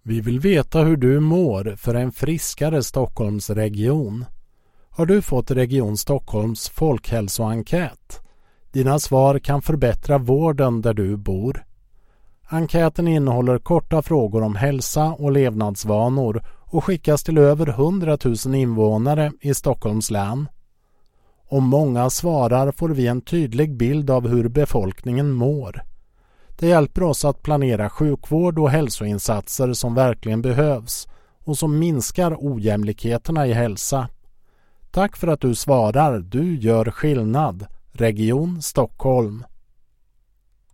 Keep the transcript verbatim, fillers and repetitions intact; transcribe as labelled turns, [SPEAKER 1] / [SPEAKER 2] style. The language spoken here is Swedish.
[SPEAKER 1] Vi vill veta hur du mår för en friskare Stockholmsregion. Har du fått Region Stockholms folkhälsoenkät? Dina svar kan förbättra vården där du bor. Enkäten innehåller korta frågor om hälsa och levnadsvanor och skickas till över hundratusen invånare i Stockholms län. Om många svarar får vi en tydlig bild av hur befolkningen mår. Det hjälper oss att planera sjukvård och hälsoinsatser som verkligen behövs och som minskar ojämlikheterna i hälsa. Tack för att du svarar. Du gör skillnad. Region Stockholm.